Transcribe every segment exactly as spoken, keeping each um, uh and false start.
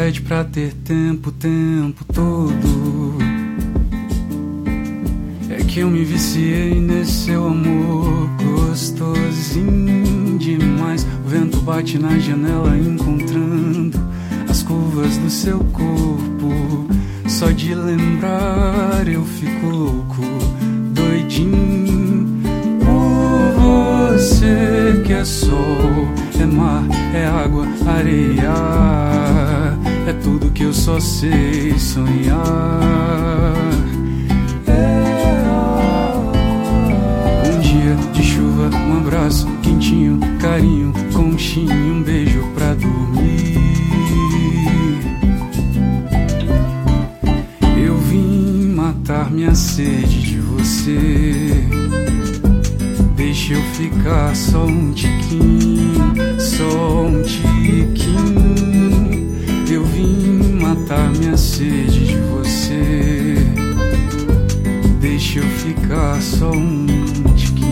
pede pra ter tempo o tempo todo. É que eu me viciei nesse seu amor gostosinho demais. O vento bate na janela encontrando as curvas do seu corpo. Só de lembrar eu fico louco, doidinho por você. Que é sol, é mar, é água, areia, é tudo que eu só sei sonhar. Um dia de chuva, um abraço quentinho, carinho, conchinha, um beijo pra dormir. Eu vim matar minha sede de você. Deixa eu ficar só um tiquinho, só um tiquinho. Eu vim matar minha sede de você. Deixa eu ficar só um tiquinho.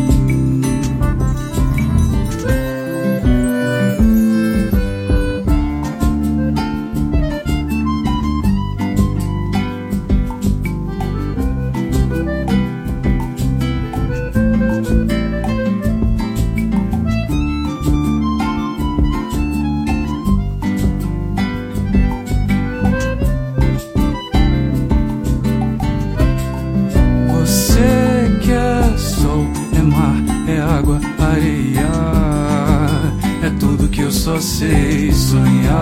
Só sei sonhar.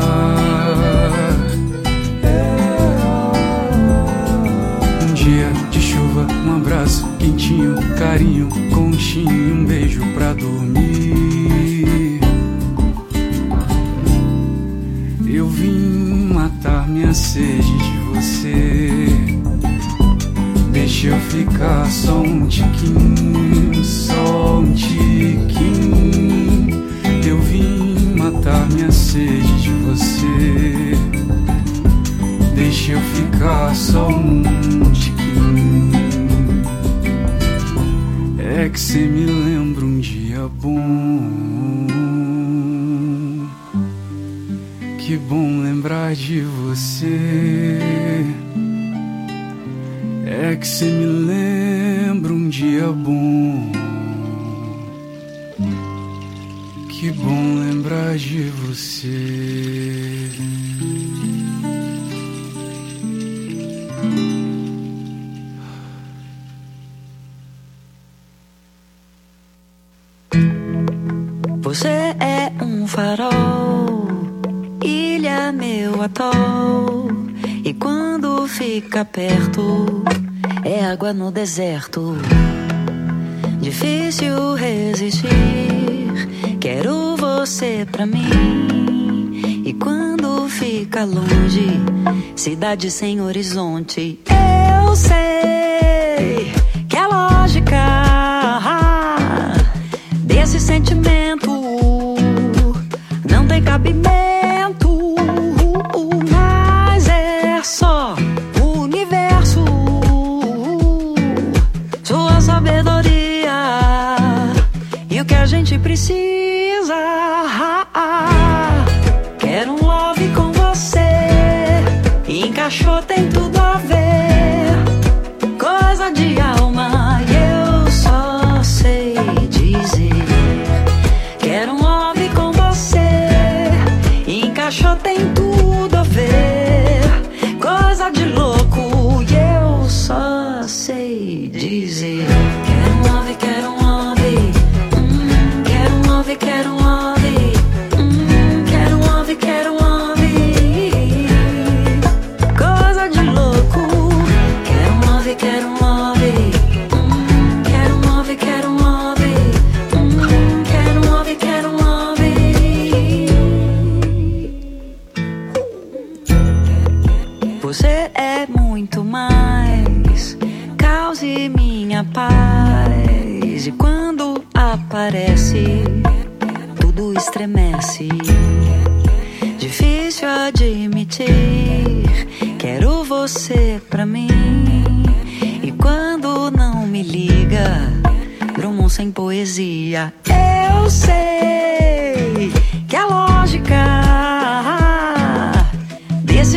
Um dia de chuva, um abraço quentinho, carinho, conchinha, um beijo pra dormir. Eu vim matar minha sede de você. Deixa eu ficar só um tiquinho, só um tiquinho. Eu vim matar minha sede de você. Deixa eu ficar só um tiquinho. É que cê me lembra um dia bom. Que bom lembrar de você. É que cê me lembra um dia bom. Que bom lembrar de você. Você é um farol, ilha, meu atol. E quando fica perto, é água no deserto. Difícil resistir, quero você pra mim. E quando fica longe, cidade sem horizonte. Eu sei que a lógica desse sentimento não tem cabimento. Mas é só o universo, sua sabedoria e o que a gente precisa. Quero um love com você, encaixou, tem tudo a ver. Coisa de alma, eu só sei dizer. Quero um love com você, encaixou, tem tudo a ver. Coisa de louco, eu só sei dizer. Quero um love, quero um love, hum, quero um love, quero um love, hum, quero um love, quero um love. Coisa de louco, quero um love, quero um love, hum, quero um love, quero um love, hum, quero um love, quero um love. Você é muito mais, cause minha paz. E quando aparece, tudo estremece. Difícil admitir, quero você pra mim. E quando não me liga, Drummond sem poesia. Eu sei que a lógica desse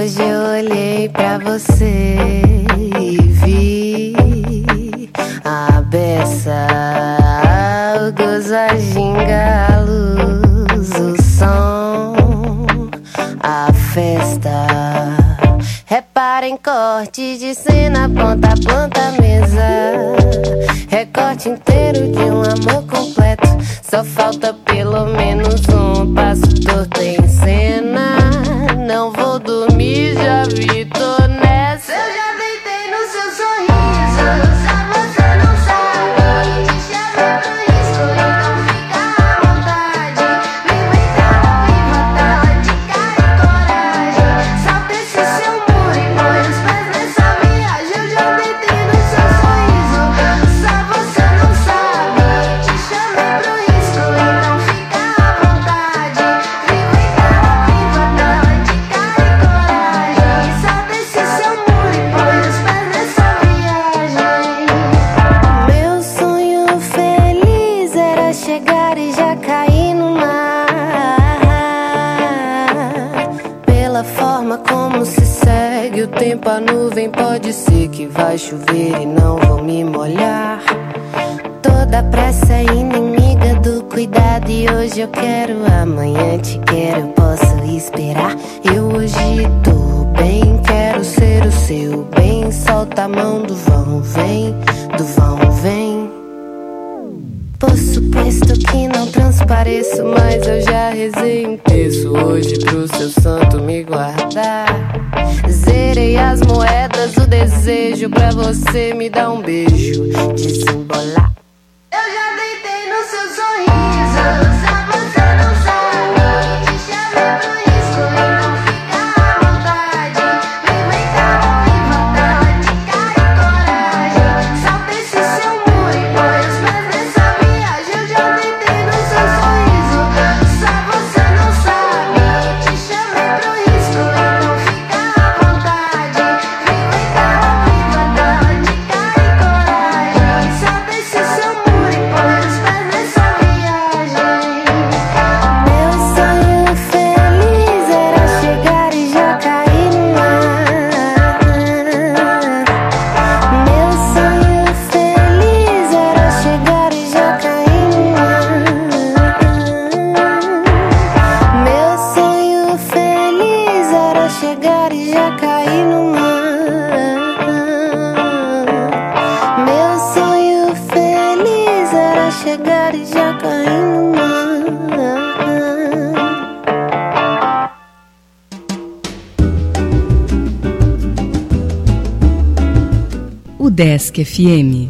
Hoje eu olhei pra você e vi a beça, o gozo, a ginga, a luz, o som, a festa. Reparem corte de cena, ponta a ponta, mesa. Recorte inteiro de um amor completo. Só falta pelo menos um passo torto em cena. Não vou dormir, já vi, tô nessa. Eu já deitei no seu sorriso, só você não sabe. Te chamei pro risco, então fica à vontade. Viva então, viva tal, de cara e coragem. Salta esse seu muro e põe os pés nessa viagem. Eu já deitei no seu sorriso, só você não sabe. Te chamei pro risco, então fica à vontade. Viva então, viva tal, de cara e coragem. Salta esse seu muro e põe os pés nessa viagem. Meu sonho feliz era chegar e já cair no mar. Pela forma como se segue o tempo, a nuvem pode ser que vai chover e não vou me molhar. Toda pressa é inimiga do cuidado e hoje eu quero, amanhã te quero, posso esperar. Eu hoje tô bem, quero ser o seu bem. Solta a mão do vão, vem, do vão, vem. Por suposto que não transpareço, mas eu já rezei um terço hoje pro seu santo me guardar. Zerei as moedas, o desejo pra você me dar um beijo, desembolar. Eu já deitei no seu sorriso, só você não sabe. Te chamei pro risco, então fica à vontade. Viva então, viva tal, de cara e coragem. Salta esse seu muro e põe os pés nessa viagem. Eu já deitei no seu sorriso, só você não sabe. Te chamei pro risco, então fica à vontade. Viva então, viva tal, de cara e coragem. Salta esse seu muro e põe os pés nessa viagem. Meu sonho feliz era chegar e já cair no mar. Meu sonho feliz era chegar e já cair no mar. Meu sonho feliz era chegar e já cair no mar. Meu sonho feliz era chegar e já cair no mar. O Desk F M.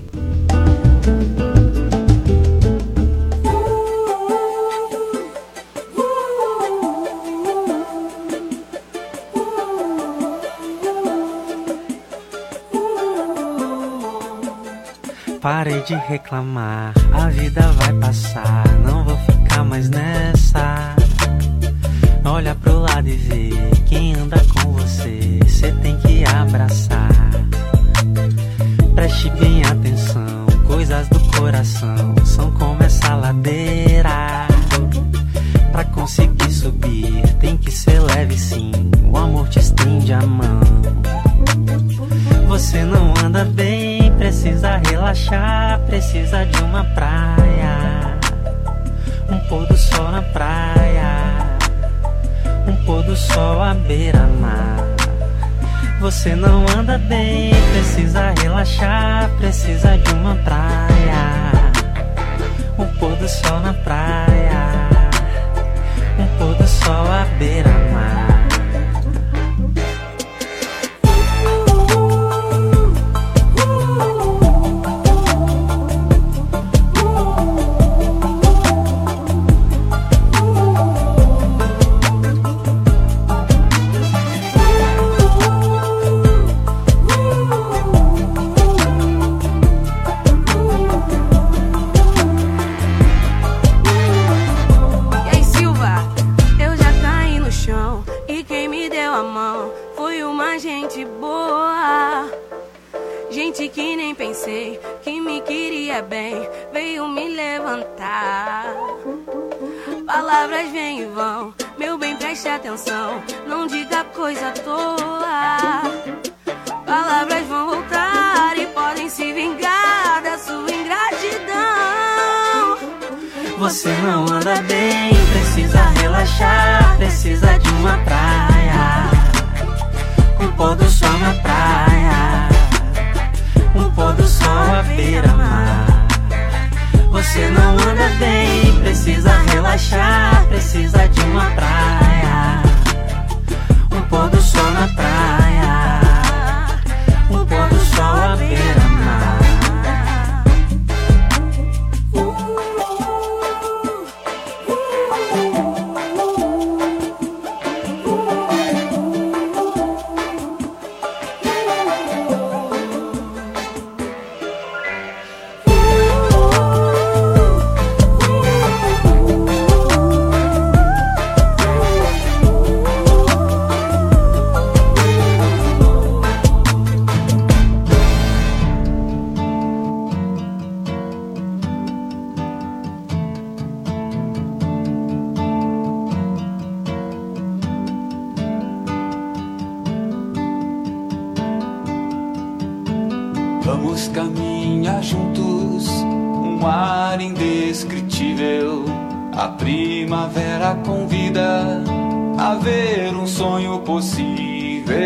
Parei de reclamar, a vida vai passar, não vou ficar mais nessa. Olha pro lado e vê quem anda com você, cê tem que abraçar. Preste bem atenção, coisas do coração são como essa ladeira. Pra conseguir subir tem que ser leve sim, o amor te estende a mão. Você não anda bem, precisa relaxar, precisa de uma praia, um pôr do sol na praia, um pôr do sol à beira-mar. Você não anda bem, precisa relaxar, precisa de uma praia, um pôr do sol na praia, um pôr do sol à beira-mar. Que me queria bem, veio me levantar. Palavras vêm e vão, meu bem, preste preste atenção, não diga coisa à toa. Palavras vão voltar e podem se vingar da sua ingratidão. Você não anda bem, precisa relaxar, precisa de uma praia, um pôr do sol na praia, um pôr do sol à beira-mar. Você não anda bem, precisa relaxar, precisa de uma praia, um pôr do sol na praia, um pôr do sol à beira-mar. Vamos caminhar juntos, um ar indescritível. A primavera convida a ver um sonho possível.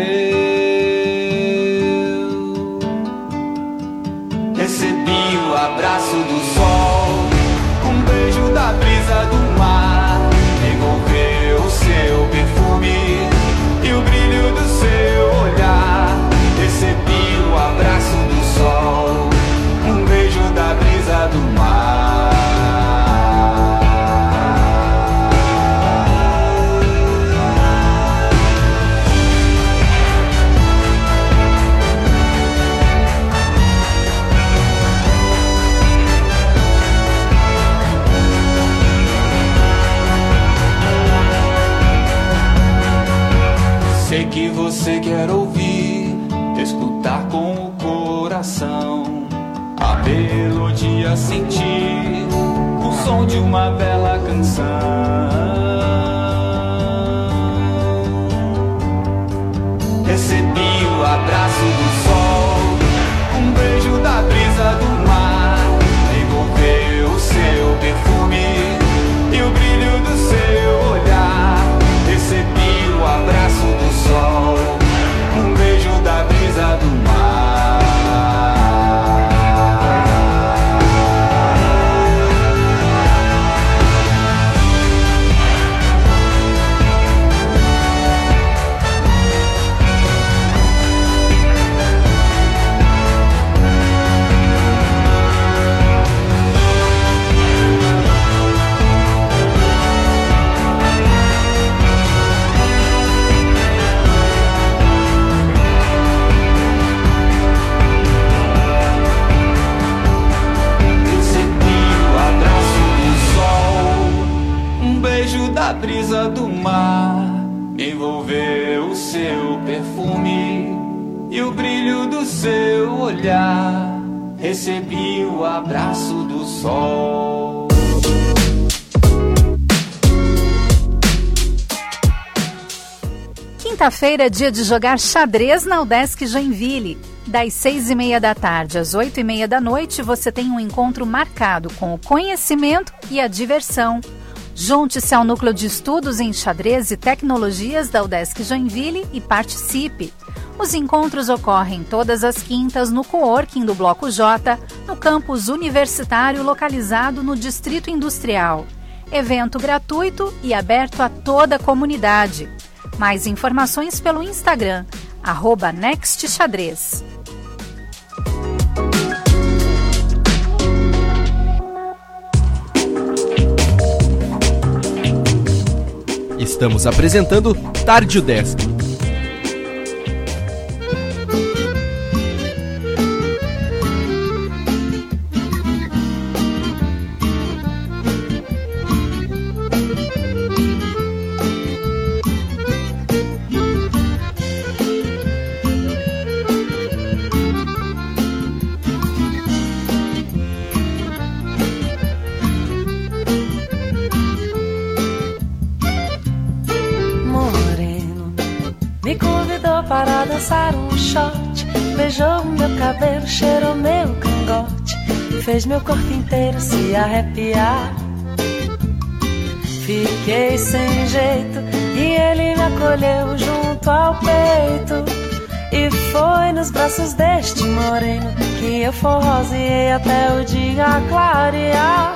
Recebi o abraço do sol, um beijo da brisa do mar. Envolveu o seu perfume e o brilho do seu olhar. Recebi o abraço do sol, um beijo da brisa do mar. Sei que você quer ouvir, escutar com o coração, a melodia sentir, o som de uma bela canção. Recebi o abraço do sol, um beijo da brisa do mar. Envolveu o seu perfume e o brilho do seu olhar. Recebi o abraço do sol, um beijo da brisa do mar. A brisa do mar envolveu o seu perfume e o brilho do seu olhar. Recebi o abraço do sol. Quinta-feira é dia de jogar xadrez na Udesc Joinville. Das seis e meia da tarde às oito e meia da noite, você tem um encontro marcado com o conhecimento e a diversão. Junte-se ao Núcleo de Estudos em Xadrez e Tecnologias da Udesc Joinville e participe. Os encontros ocorrem todas as quintas no coworking do Bloco J, no campus universitário localizado no Distrito Industrial. Evento gratuito e aberto a toda a comunidade. Mais informações pelo Instagram, arroba nextxadrez. Estamos apresentando Tarde Udesc. para dançar um shot. Beijou meu cabelo, cheirou meu cangote, fez meu corpo inteiro se arrepiar. Fiquei sem jeito e ele me acolheu junto ao peito. E foi nos braços deste moreno que eu forroseei até o dia clarear.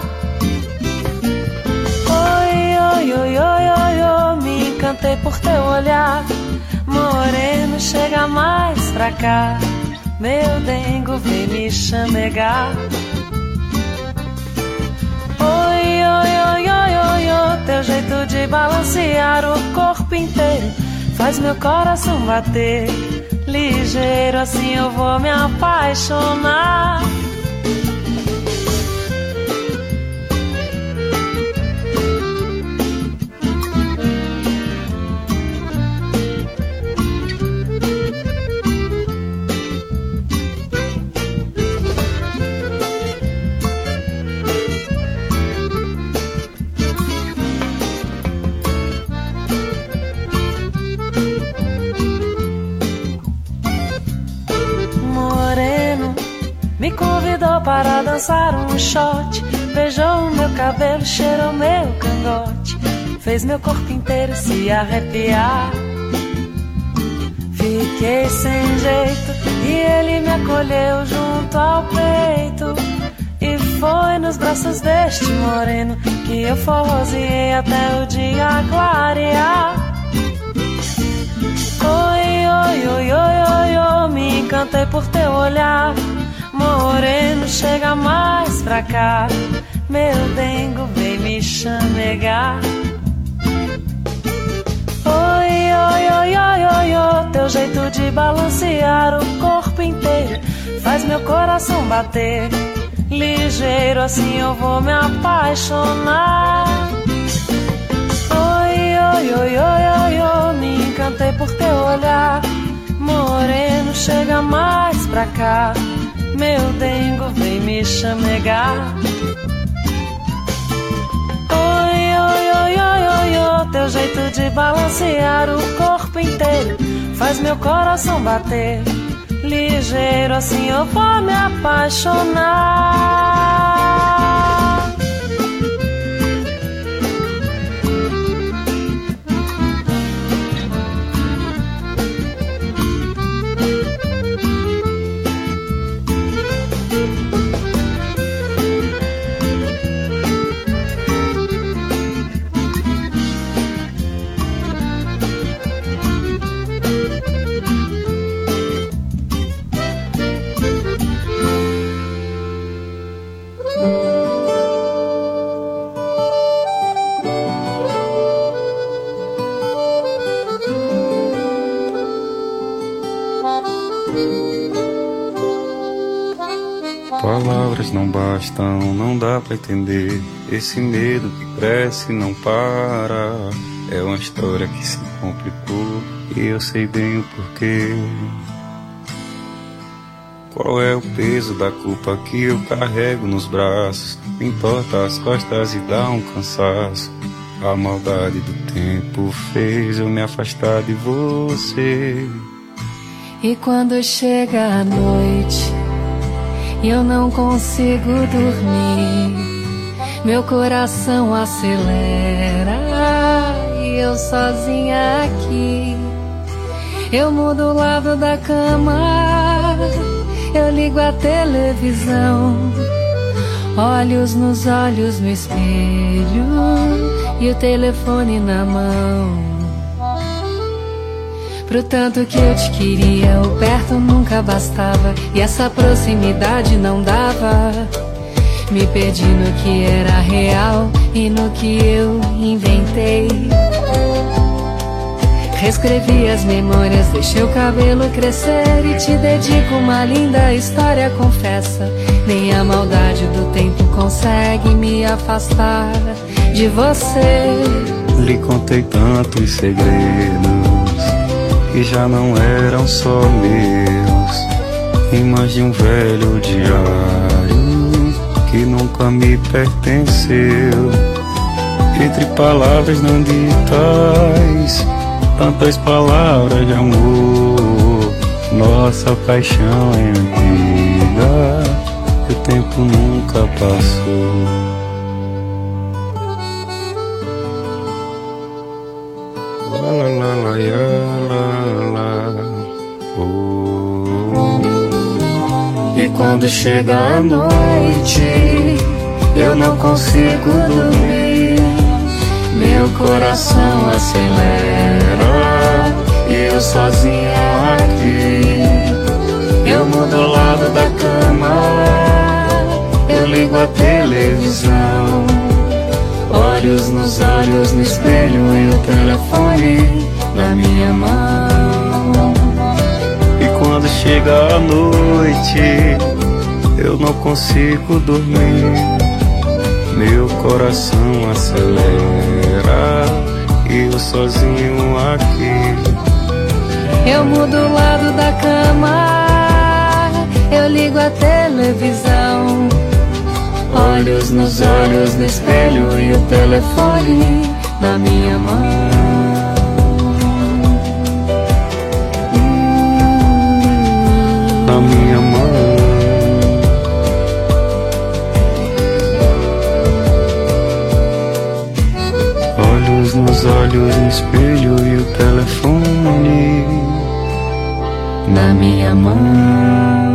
Oi, oi, oi, oi, oi, oi, me encantei por teu olhar. Moreno, chega mais pra cá, meu dengo vem me chamegar. Oi, oi, oi, oi, oi, oi, teu jeito de balancear o corpo inteiro faz meu coração bater ligeiro, assim eu vou me apaixonar. Me convidou para dançar um shot, beijou meu cabelo, cheirou meu cangote, fez meu corpo inteiro se arrepiar. Fiquei sem jeito e ele me acolheu junto ao peito. E foi nos braços deste moreno que eu forroseei até o dia clarear. Oi, oi, oi, oi, oi, oi, me encantei por teu olhar. Moreno, chega mais pra cá, meu dengo vem me chamegar. Oi, oi, oi, oi, oi, oi, teu jeito de balancear o corpo inteiro faz meu coração bater ligeiro, assim eu vou me apaixonar. Oi, oi, oi, oi, oi, oi, me encantei por teu olhar. Moreno, chega mais pra cá, meu dengo vem me chamegar. Oi, oi, oi, oi, oi, oi, teu jeito de balancear o corpo inteiro faz meu coração bater ligeiro, assim eu vou me apaixonar. Palavras não bastam, não dá pra entender. Esse medo que cresce e não para. É uma história que se complicou e eu sei bem o porquê. Qual é o peso da culpa que eu carrego nos braços? Me entorta as costas e dá um cansaço. A maldade do tempo fez eu me afastar de você. E quando chega a noite e eu não consigo dormir, meu coração acelera e eu sozinha aqui. Eu mudo o lado da cama, eu ligo a televisão, olhos nos olhos no espelho e o telefone na mão. Pro tanto que eu te queria, o perto nunca bastava e essa proximidade não dava. Me perdi no que era real e no que eu inventei. Reescrevi as memórias, deixei o cabelo crescer e te dedico uma linda história, confessa. Nem a maldade do tempo consegue me afastar de você. Lhe contei tantos segredos que já não eram só meus, rimas de um velho diário que nunca me pertenceu. Entre palavras não ditas, tantas palavras de amor Nossa paixão é antiga, o tempo nunca passou. La la la la la la, oh. E quando chega a noite, eu não consigo dormir. Meu coração acelera e eu sozinho aqui. Eu mudo o lado da cama, eu ligo a televisão. Olhos nos olhos no espelho e o telefone na minha mão. E quando chega a noite, eu não consigo dormir. Meu coração acelera e eu sozinho aqui. Eu mudo o lado da cama, eu ligo a televisão. Olhos nos olhos no espelho e o telefone na minha mão. Na minha mão. Olhos nos olhos no espelho e o telefone na minha mão.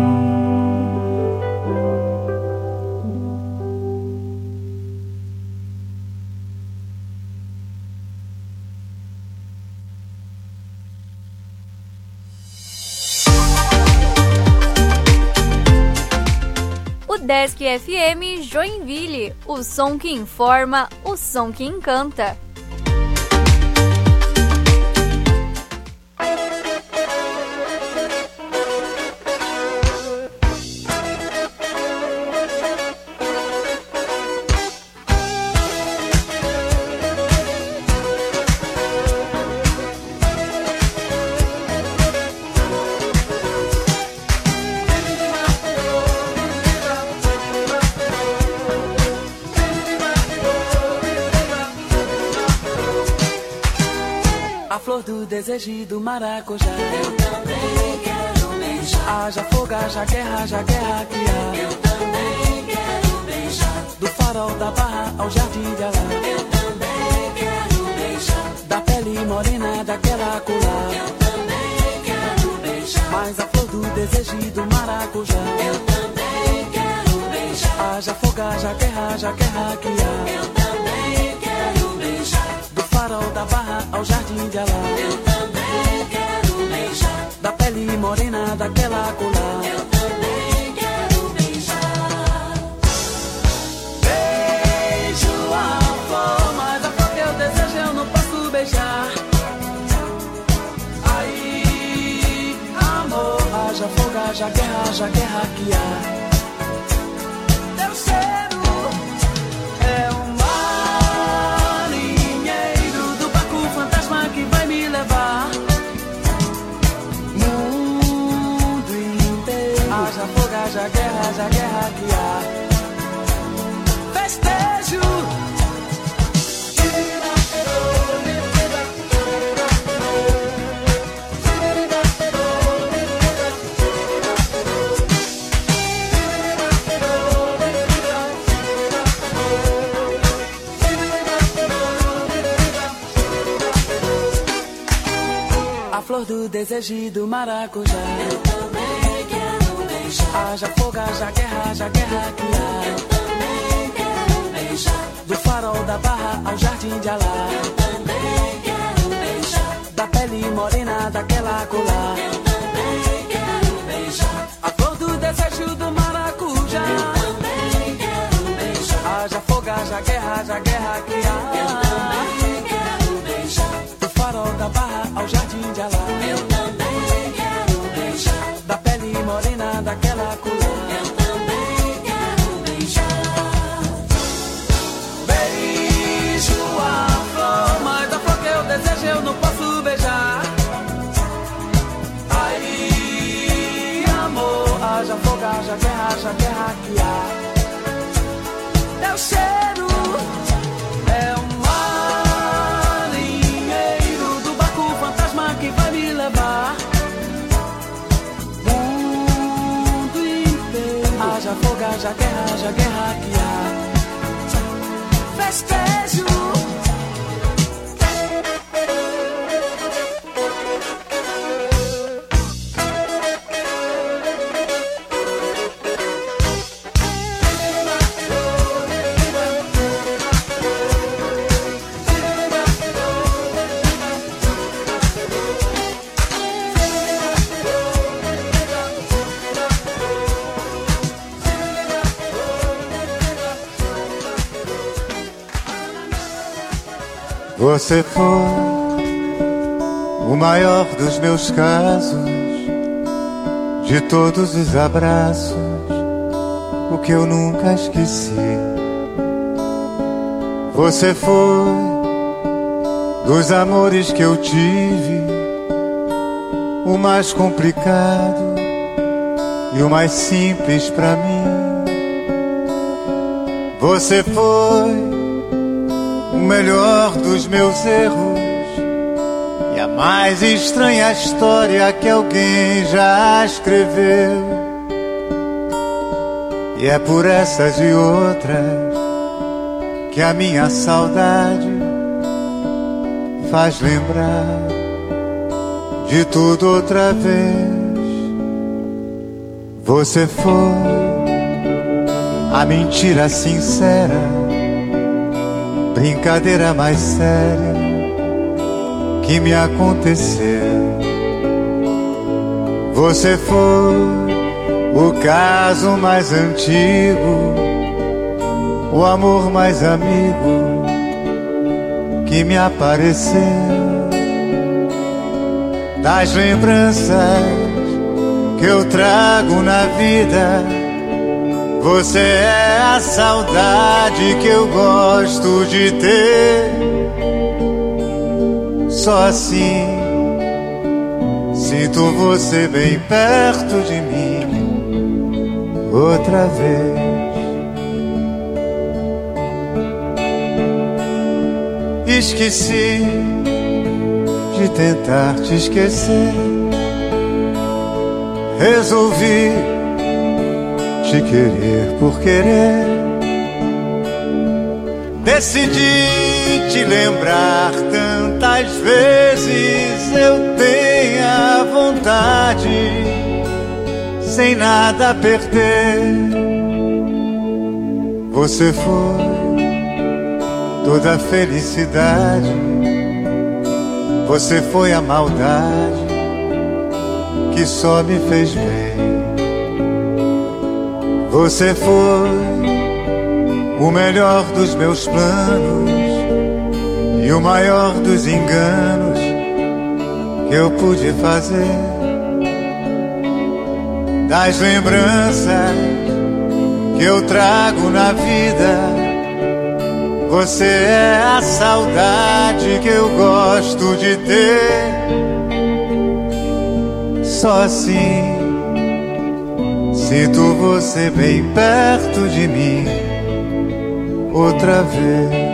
Desk F M Joinville, o som que informa, o som que encanta. Do desejo do maracujá, eu também quero beijar. Haja fogo, haja guerra, haja guerra que há. Eu também quero beijar. Do farol da barra ao jardim de Alá, eu também quero beijar. Da pele morena daquela colar, eu também quero beijar. Mas a flor do desejo do maracujá, eu também quero beijar. Haja fogo, haja guerra, haja guerra que há. Eu também quero beijar. Do farol da barra ao jardim de Alá, eu também quero beijar. Da pele morena daquela colar, eu também quero beijar. Beijo a flor, mas a flor que eu desejo eu não posso beijar. Aí, amor, haja fogo, haja guerra, haja guerra que há. Teu cheiro é um que vai me levar mundo inteiro. Haja fogo, haja guerra, haja guerra que há. Festejo. Flor do desejo do maracujá, eu também quero beijar. Haja fogo, haja guerra, haja guerra que há. Eu também quero beijar. Do farol da barra ao jardim de Alá, eu também quero beijar. Da pele morena daquela colar, eu também quero beijar. A flor do desejo do maracujá, eu também quero beijar. Haja fogo, haja guerra, haja guerra que há. Eu também quero beijar. Do farol da barra ao jardim de Alá, eu também quero beijar. Da pele morena daquela colar, eu também quero beijar. Beijo a flor, mas a flor que eu desejo eu não posso beijar. Aí, amor, haja fogo, haja guerra, haja guerra que há. Teu cheiro é um marinheiro do barco fantasma que vai me levar Você foi o maior dos meus casos, de todos os abraços, o que eu nunca esqueci. Você foi dos amores que eu tive, o mais complicado e o mais simples pra mim. Você foi o melhor dos meus erros e a mais estranha história que alguém já escreveu. E é por essas e outras que a minha saudade faz lembrar de tudo outra vez. Você foi a mentira sincera, brincadeira mais séria que me aconteceu. Você foi o caso mais antigo, o amor mais amigo que me apareceu. Das lembranças que eu trago na vida, você é a saudade que eu gosto de ter. Só assim sinto você bem perto de mim outra vez. Esqueci de tentar te esquecer, resolvi te querer por querer. Decidi te lembrar tantas vezes eu tenha vontade, sem nada a perder. Você foi toda a felicidade, você foi a maldade que só me fez bem. Você foi o melhor dos meus planos e o maior dos enganos que eu pude fazer. Das lembranças que eu trago na vida, você é a saudade que eu gosto de ter. Só assim sinto você bem perto de mim outra vez.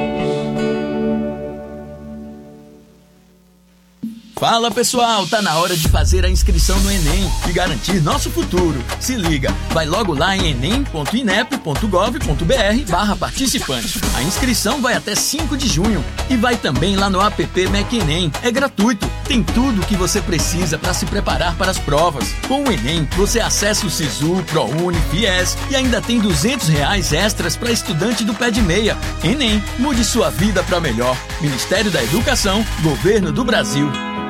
Fala pessoal, tá na hora de fazer a inscrição no Enem e garantir nosso futuro. Se liga, vai logo lá em enem ponto inep ponto gov ponto br barra participante. A inscrição vai até cinco de junho e vai também lá no app MacEnem. É gratuito, tem tudo o que você precisa para se preparar para as provas. Com o Enem, você acessa o Sisu, ProUni, Fies e ainda tem duzentos reais extras para estudante do pé de meia. Enem, mude sua vida para melhor. Ministério da Educação, Governo do Brasil.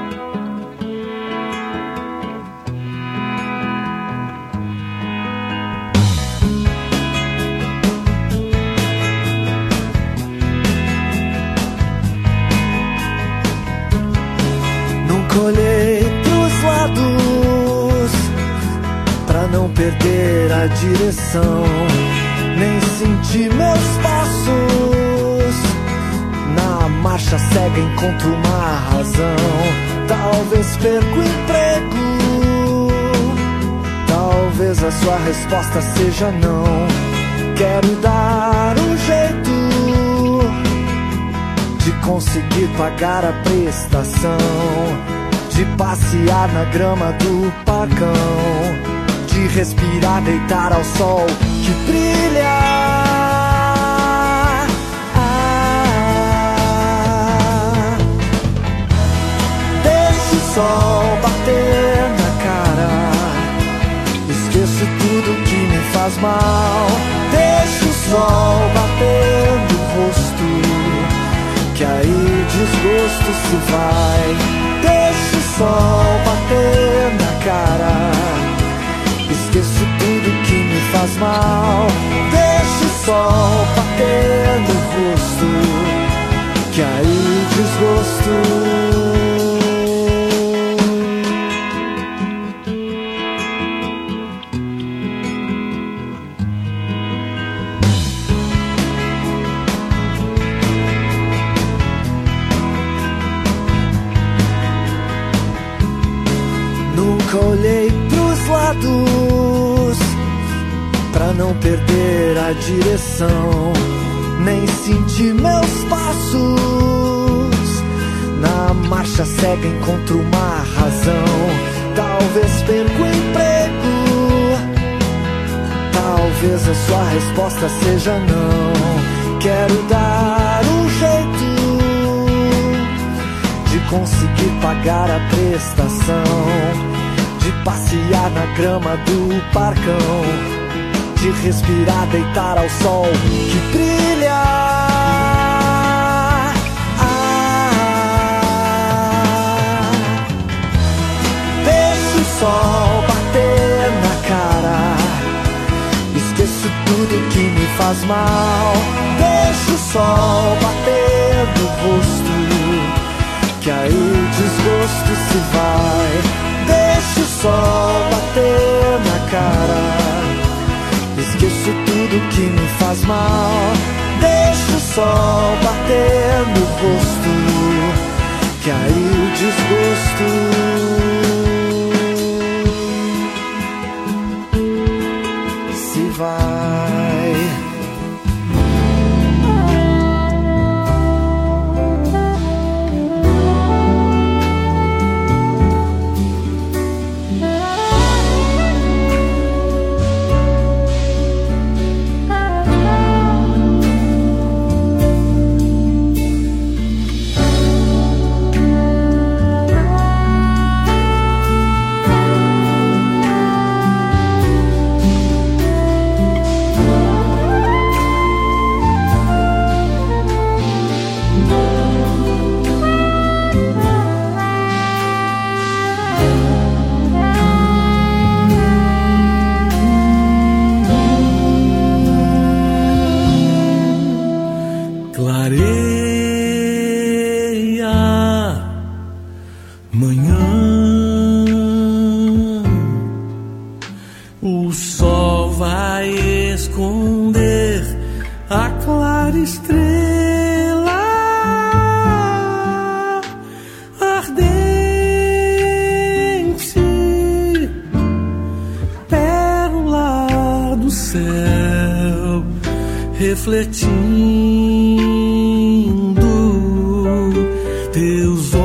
Olhei pros lados pra não perder a direção, nem senti meus passos na marcha cega, encontro uma razão. Talvez perca o emprego, talvez a sua resposta seja não. Quero dar um jeito de conseguir pagar a prestação, de passear na grama do pacão, de respirar, deitar ao sol que brilha. Ah, deixa o sol bater na cara, esqueço tudo que me faz mal. Deixa o sol bater no rosto, que aí desgosto se vai. Deixa o sol bater na cara, esqueço tudo que me faz mal. Deixa o sol bater no rosto, que aí desgosto. Olhei pros lados pra não perder a direção, nem senti meus passos na marcha cega. Encontro uma razão, talvez perca o emprego, talvez a sua resposta seja não. Quero dar um jeito de conseguir pagar a prestação, de passear na grama do parcão, de respirar, deitar ao sol que brilha. Ah, deixa o sol bater na cara, esqueço tudo que me faz mal. Deixa o sol bater no rosto, que aí o desgosto se vai. Deixa o sol bater na cara, esqueço tudo que me faz mal. Deixa o sol bater no rosto, que aí o desgosto se vai. Refletindo teus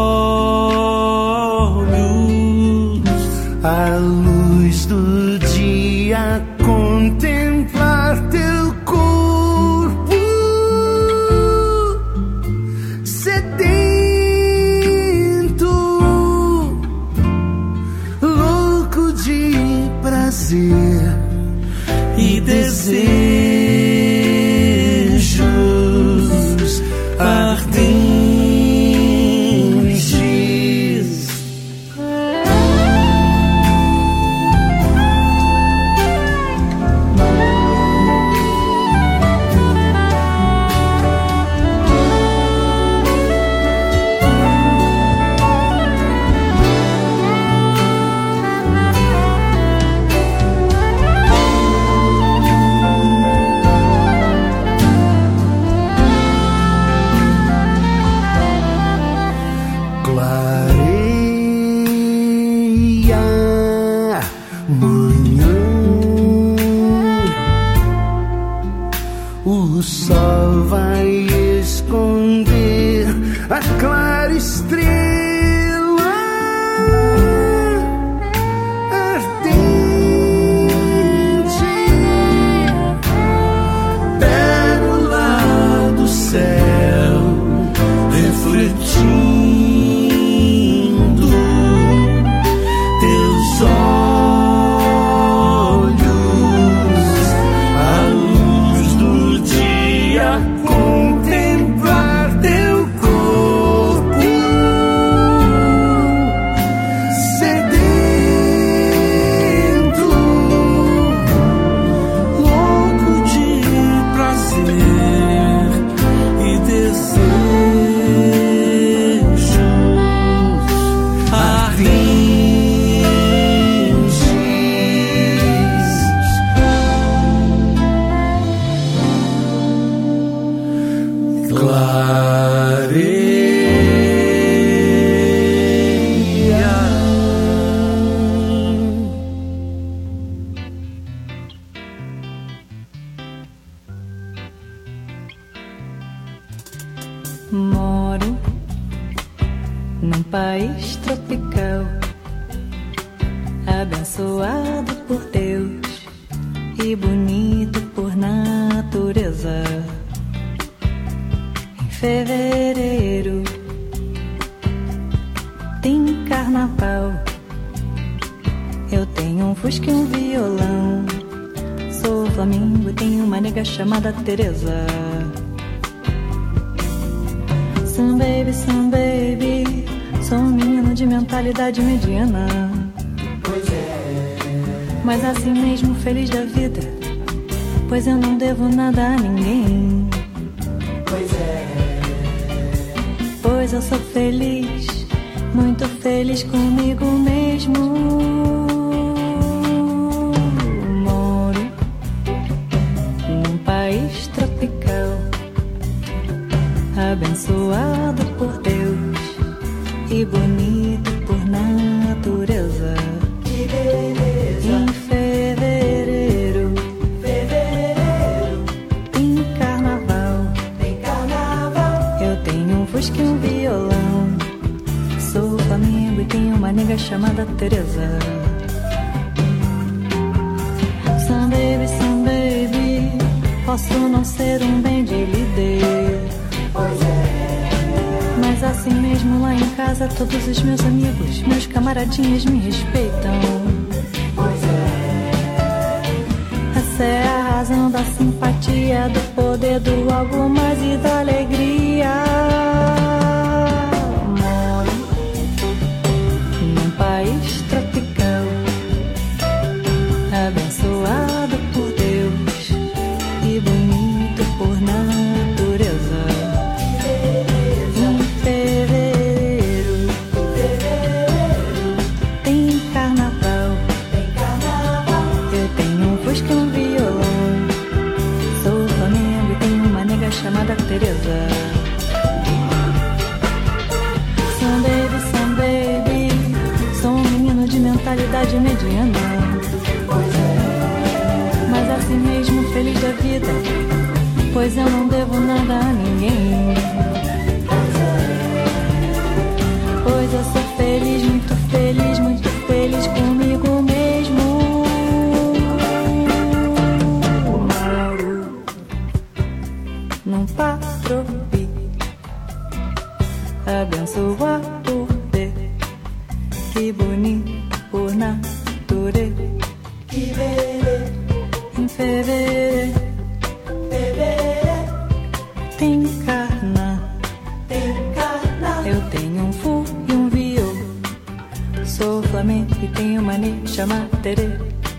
olhos, a luz do dia, contemplar teu corpo sedento, louco de prazer e desejo. O sol vai esconder a clara estrela ardente, pérola do céu refletindo teus olhos, a luz do dia, contemplar teu corpo sedento, louco de prazer e desejo. Moro num país tropical, abençoado por Deus e bonito por natureza. Em fevereiro tem carnaval, eu tenho um fusca e um violão. Sou Flamengo e tenho uma nega chamada Teresa. Some baby, some baby, sou um menino de mentalidade mediana. Pois é. Mas assim mesmo feliz da vida, pois eu não devo nada a ninguém. Pois é. Pois eu sou feliz, muito feliz comigo mesmo. Moro num país tropical, abençoado por Deus e bonito por natureza. Que beleza. Em fevereiro, fevereiro tem carnaval, tem carnaval. Eu tenho um fusca e um violão. Sou Flamengo e tenho uma nega chamada Teresa. Some baby, some baby, posso não ser um bem de líder. Pois é. Mas assim mesmo lá em casa todos os meus amigos, meus camaradinhas me respeitam. Pois é. Essa é a razão da simpatia, do poder, do algo mais e da alegria. Moro num país tropical, abençoado por Deus e bonito por natureza. Em fevereiro, fevereiro tem carnaval, tem carnaval. Eu tenho um fusca e um violão. Sou Flamengo e tenho uma nega chamada Teresa. Some baby, some baby, sou um menino de mentalidade mediana. Pois é. Mas assim mesmo feliz da vida, pois eu não devo nada a ninguém. Pois eu sou feliz, muito feliz, muito feliz comigo mesmo. Moro num patropi, abençoado por Deus, que bonito por natureza. Que beleza. Em fevereiro, fevereiro tem carna, tem carnaval. eu tenho um fu e um viol. Sou Flamengo e tenho uma nega chamada Tereza.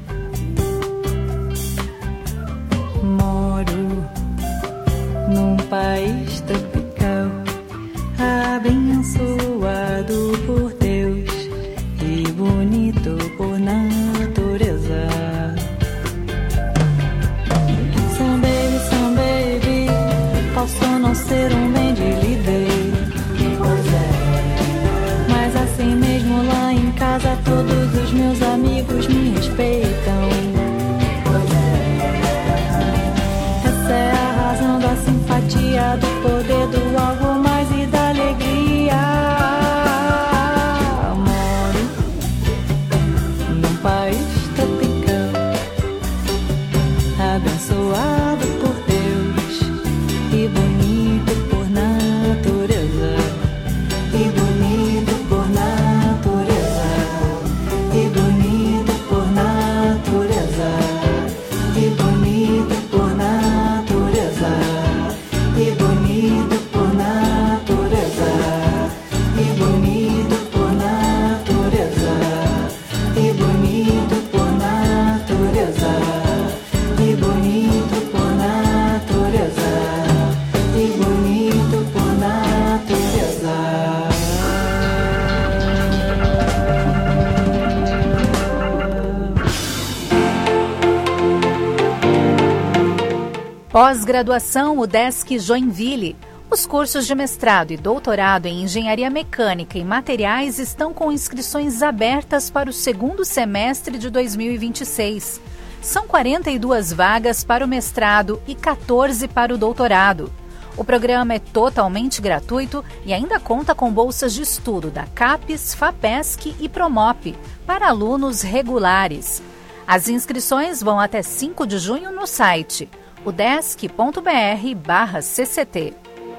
Moro num país tropical, abençoado por Deus e bonito por natureza. Some baby, some baby, posso não ser um bem de líder. Pois é. Mas assim mesmo lá em casa todos os meus amigos me respeitam. Pois é. Essa é a razão da simpatia, do poder, do algo mais e da alegria. Moro num país tropical, abençoado por Deus e bonito por natureza. E bonito por natureza. E bonito por natureza. E bonito por natureza. E bonito por natureza. E bonito por natureza. E bonito por natureza. E bonito por natureza. E bonito por natureza. Pós-graduação UDESC Joinville. Os cursos de mestrado e doutorado em Engenharia Mecânica e Materiais estão com inscrições abertas para o segundo semestre de dois mil e vinte e seis. São quarenta e duas vagas para o mestrado e quatorze para o doutorado. O programa é totalmente gratuito e ainda conta com bolsas de estudo da CAPES, FAPESC e Promop para alunos regulares. As inscrições vão até cinco de junho no site udesc ponto br barra cct.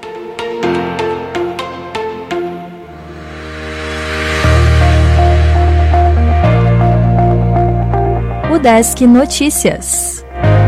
Udesc Notícias.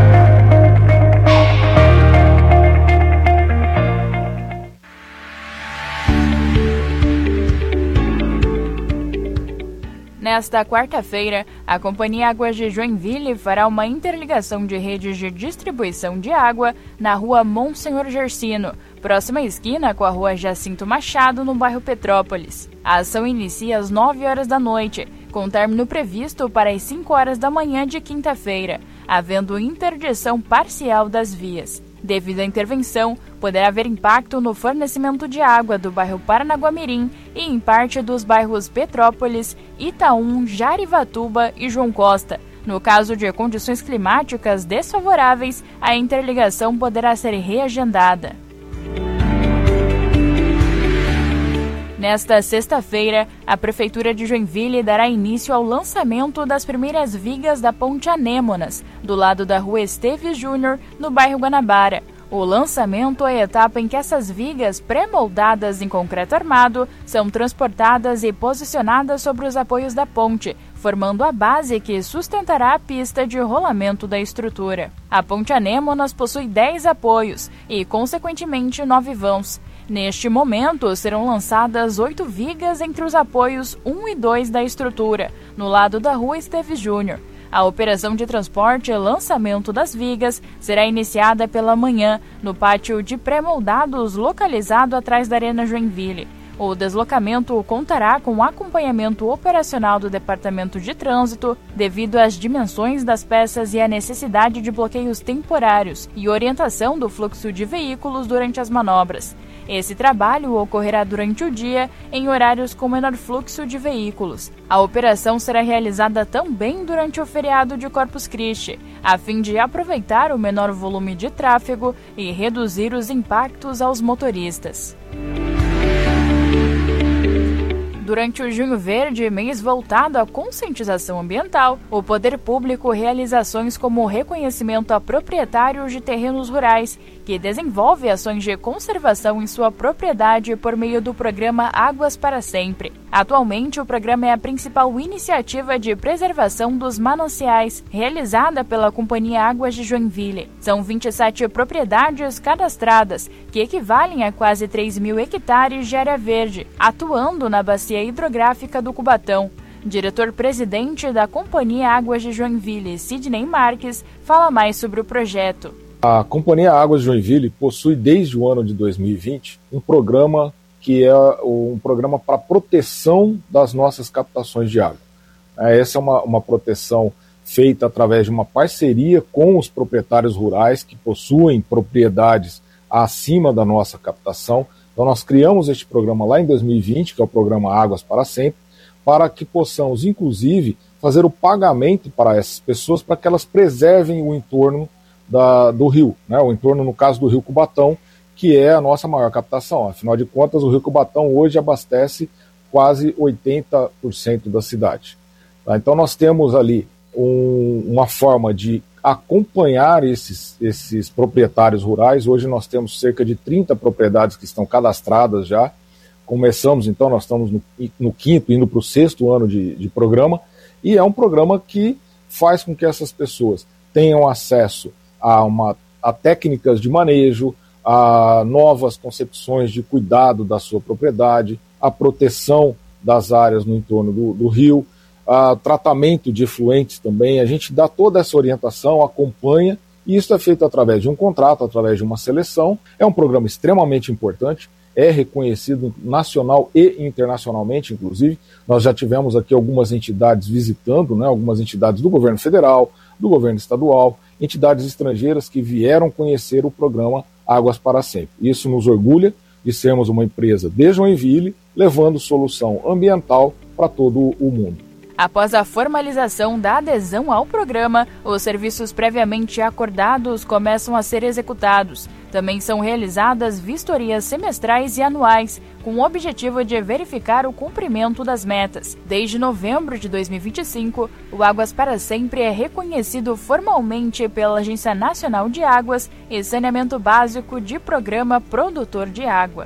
Nesta quarta-feira, a Companhia Águas de Joinville fará uma interligação de redes de distribuição de água na rua Monsenhor Gersino, próxima esquina com a rua Jacinto Machado, no bairro Petrópolis. A ação inicia às nove horas da noite, com término previsto para as cinco horas da manhã de quinta-feira, havendo interdição parcial das vias. Devido à intervenção, poderá haver impacto no fornecimento de água do bairro Paranaguamirim e em parte dos bairros Petrópolis, Itaú, Jarivatuba e João Costa. No caso de condições climáticas desfavoráveis, a interligação poderá ser reagendada. Nesta sexta-feira, a Prefeitura de Joinville dará início ao lançamento das primeiras vigas da Ponte Anêmonas, do lado da Rua Esteves Júnior, no bairro Guanabara. O lançamento é a etapa em que essas vigas pré-moldadas em concreto armado são transportadas e posicionadas sobre os apoios da ponte, formando a base que sustentará a pista de rolamento da estrutura. A Ponte Anêmonas possui dez apoios e, consequentemente, nove vãos. Neste momento, serão lançadas oito vigas entre os apoios um e dois da estrutura, no lado da Rua Esteves Júnior. A operação de transporte e lançamento das vigas será iniciada pela manhã, no pátio de pré-moldados localizado atrás da Arena Joinville. O deslocamento contará com o acompanhamento operacional do Departamento de Trânsito, devido às dimensões das peças e à necessidade de bloqueios temporários e orientação do fluxo de veículos durante as manobras. Esse trabalho ocorrerá durante o dia, em horários com menor fluxo de veículos. A operação será realizada também durante o feriado de Corpus Christi, a fim de aproveitar o menor volume de tráfego e reduzir os impactos aos motoristas. Durante o Junho Verde, mês voltado à conscientização ambiental, o poder público realiza ações como o reconhecimento a proprietários de terrenos rurais, que desenvolve ações de conservação em sua propriedade por meio do programa Águas para Sempre. Atualmente, o programa é a principal iniciativa de preservação dos mananciais, realizada pela Companhia Águas de Joinville. São vinte e sete propriedades cadastradas, que equivalem a quase três mil hectares de área verde, atuando na bacia hidrográfica do Cubatão. Diretor-presidente da Companhia Águas de Joinville, Sidney Marques, fala mais sobre o projeto. A Companhia Águas de Joinville possui desde o ano de dois mil e vinte um programa que é um programa para proteção das nossas captações de água. Essa é uma, uma proteção feita através de uma parceria com os proprietários rurais que possuem propriedades acima da nossa captação. Então nós criamos este programa lá em dois mil e vinte, que é o programa Águas para Sempre, para que possamos, inclusive, fazer o pagamento para essas pessoas para que elas preservem o entorno da, do rio, né? O entorno, no caso do Rio Cubatão, que é a nossa maior captação. Afinal de contas, o Rio Cubatão hoje abastece quase oitenta por cento da cidade. Tá? Então nós temos ali um, uma forma de acompanhar esses, esses proprietários rurais. Hoje nós temos cerca de trinta propriedades que estão cadastradas já. Começamos, então, nós estamos no, no quinto, indo para o sexto ano de, de programa, e é um programa que faz com que essas pessoas tenham acesso a, uma, a técnicas de manejo, a novas concepções de cuidado da sua propriedade, a proteção das áreas no entorno do, do rio, a tratamento de efluentes também. A gente dá toda essa orientação, acompanha, e isso é feito através de um contrato, através de uma seleção. É um programa extremamente importante, é reconhecido nacional e internacionalmente, inclusive. Nós já tivemos aqui algumas entidades visitando, né, algumas entidades do governo federal, do governo estadual, entidades estrangeiras que vieram conhecer o programa Águas para Sempre. Isso nos orgulha de sermos uma empresa de Joinville, levando solução ambiental para todo o mundo. Após a formalização da adesão ao programa, os serviços previamente acordados começam a ser executados. Também são realizadas vistorias semestrais e anuais, com o objetivo de verificar o cumprimento das metas. Desde novembro de dois mil e vinte e cinco, o Águas para Sempre é reconhecido formalmente pela Agência Nacional de Águas e Saneamento Básico de Programa Produtor de Água.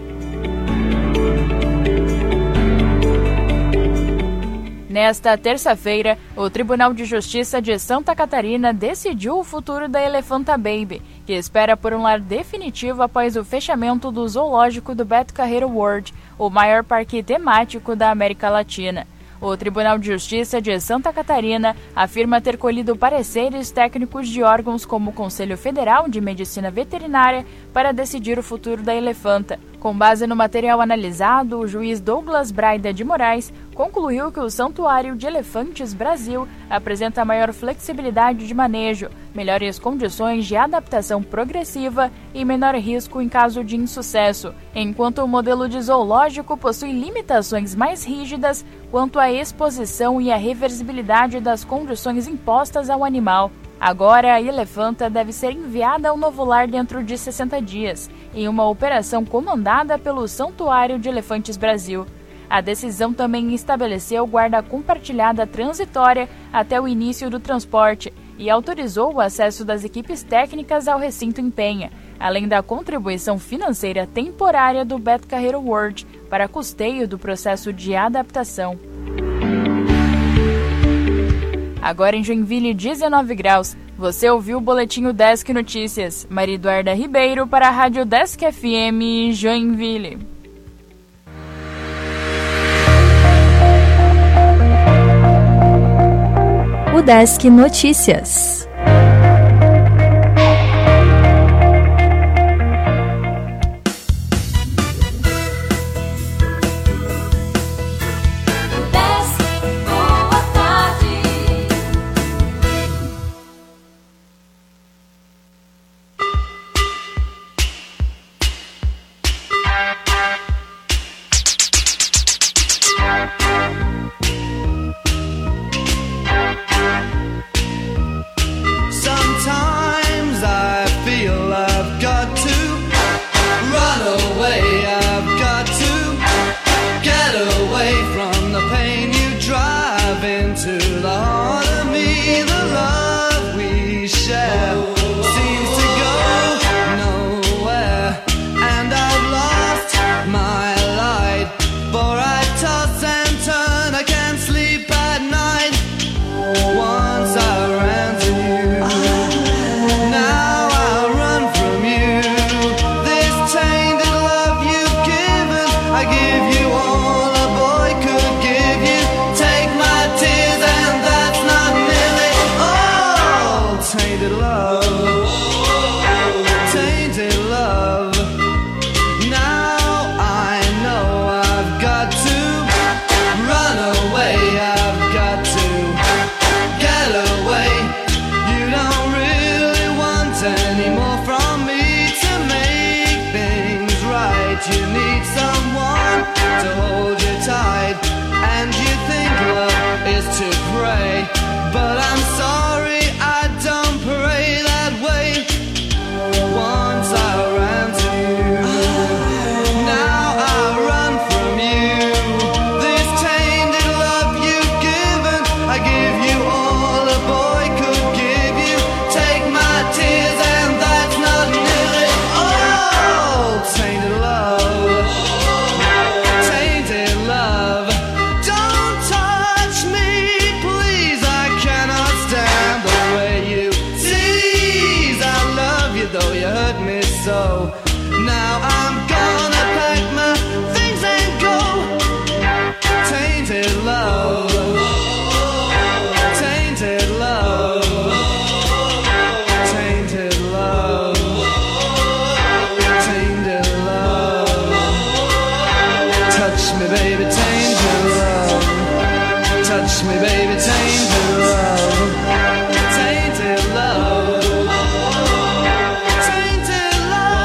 Nesta terça-feira, o Tribunal de Justiça de Santa Catarina decidiu o futuro da Elefanta Baby, que espera por um lar definitivo após o fechamento do zoológico do Beto Carreiro World, o maior parque temático da América Latina. O Tribunal de Justiça de Santa Catarina afirma ter colhido pareceres técnicos de órgãos como o Conselho Federal de Medicina Veterinária para decidir o futuro da elefanta. Com base no material analisado, o juiz Douglas Braida de Moraes concluiu que o Santuário de Elefantes Brasil apresenta maior flexibilidade de manejo, melhores condições de adaptação progressiva e menor risco em caso de insucesso, enquanto o modelo de zoológico possui limitações mais rígidas quanto à exposição e à reversibilidade das condições impostas ao animal. Agora, a elefanta deve ser enviada ao novo lar dentro de sessenta dias, em uma operação comandada pelo Santuário de Elefantes Brasil. A decisão também estabeleceu guarda compartilhada transitória até o início do transporte e autorizou o acesso das equipes técnicas ao recinto em Penha, além da contribuição financeira temporária do Beto Carreiro World para custeio do processo de adaptação. Agora em Joinville, dezenove graus. Você ouviu o Boletim Desk Notícias. Maria Eduarda Ribeiro para a Rádio Desk F M Joinville. O Desk Notícias. Tainted love.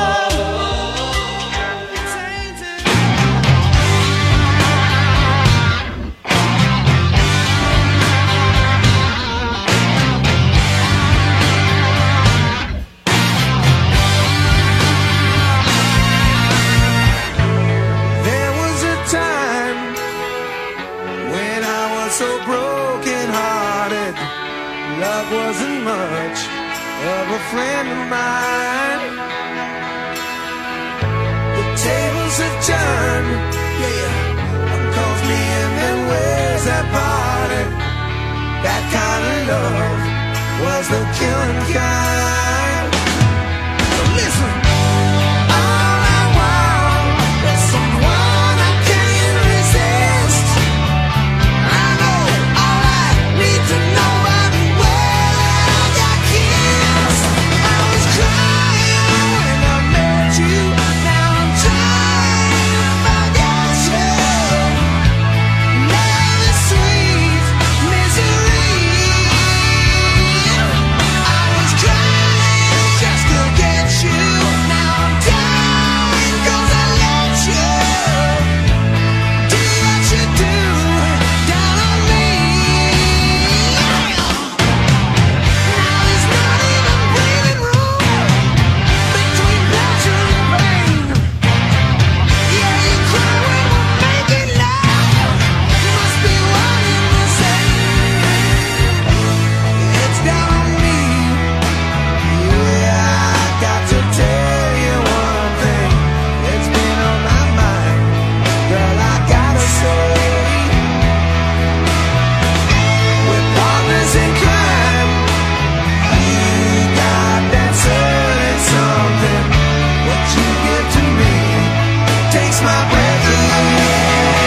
Clark wasn't much of a friend of mine. The tables have turned, yeah. One calls me and then where's that party? That kind of love was the killing kind. So listen, all I want is someone I can't resist. I know all I need to know about where I got kissed. I was crying when I met you. Now I'm trying to forget you. Love is sweet misery. I was crying just to get you. Now I'm dying 'cause I let you do what you do down on me. Now there's not even breathing room between pleasure and pain. Yeah, you cry when we're making love. Must be one and the same. It's down on me. Yeah, I got to tell you one thing. It's been on my mind, girl. I gotta say, we're partners in crime. You got that certain something. What you give to me takes my breath away.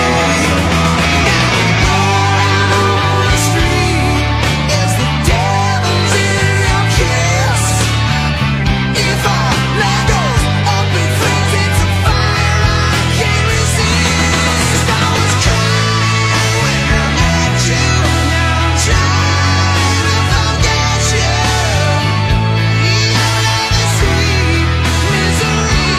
Now on the street is the devil's in your kiss. If our love goes up in flames, it's a fire I can't resist. I was crying when I met you. Now I'm trying to forget you. Your love is sweet misery.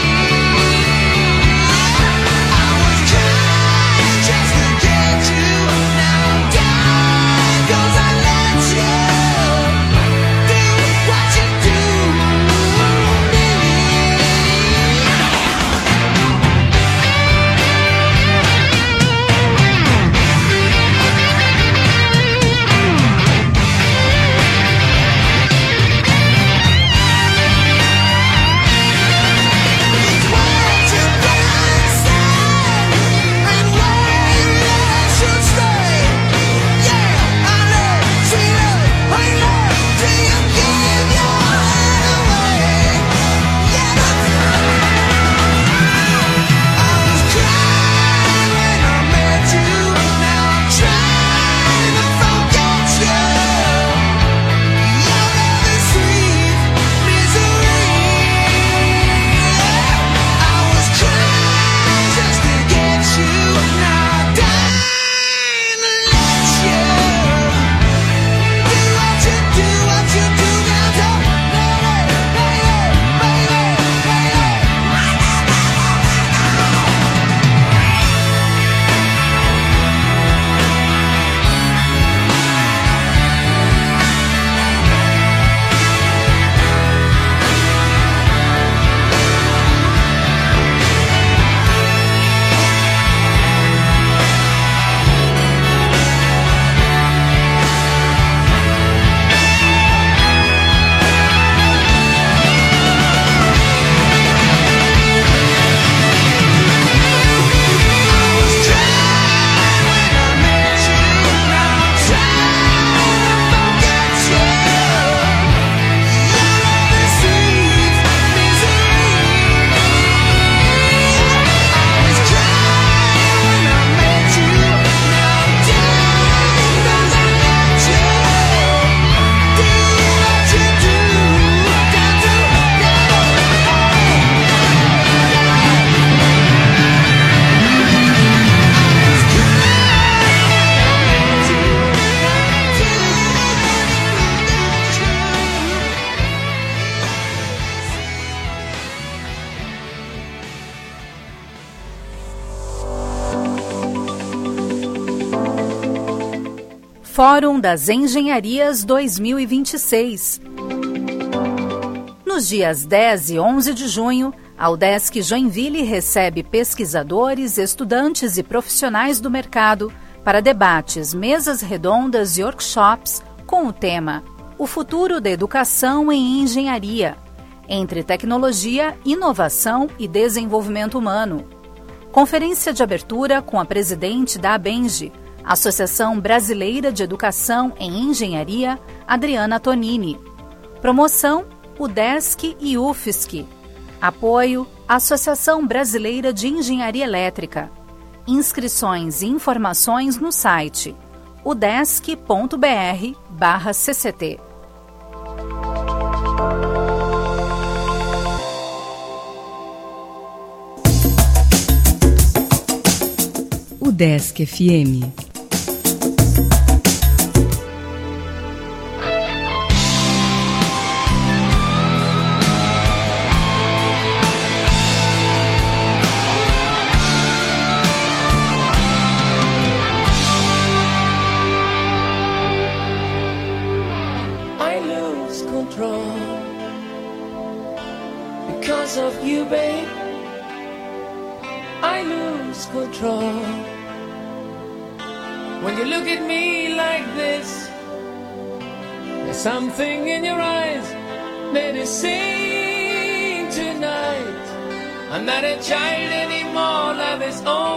I was crying just to get you. Now I'm dying 'cause I let you do what you do on me. It's what you can say and where you should stay. Yeah, I love, sweet love, honey love, till you give your heart away. Yeah, I was crying when I met you. Now I'm trying to forget you. Your love is sweet misery. I was crying just to get you. Now I'm dying to let you do what you do, what you do now. Tell me, baby, Fórum das Engenharias dois mil e vinte e seis. Nos dias dez e onze de junho, a UDESC Joinville recebe pesquisadores, estudantes e profissionais do mercado para debates, mesas redondas e workshops com o tema O futuro da educação em engenharia, entre tecnologia, inovação e desenvolvimento humano. Conferência de abertura com a presidente da ABENGE, Associação Brasileira de Educação em Engenharia, Adriana Tonini. Promoção, UDESC e UFSC. Apoio, Associação Brasileira de Engenharia Elétrica. Inscrições e informações no site udesc.br barra cct. UDESC F M. Because of you, babe, I lose control. When you look at me like this, there's something in your eyes that is saying tonight, I'm not a child anymore, love is over.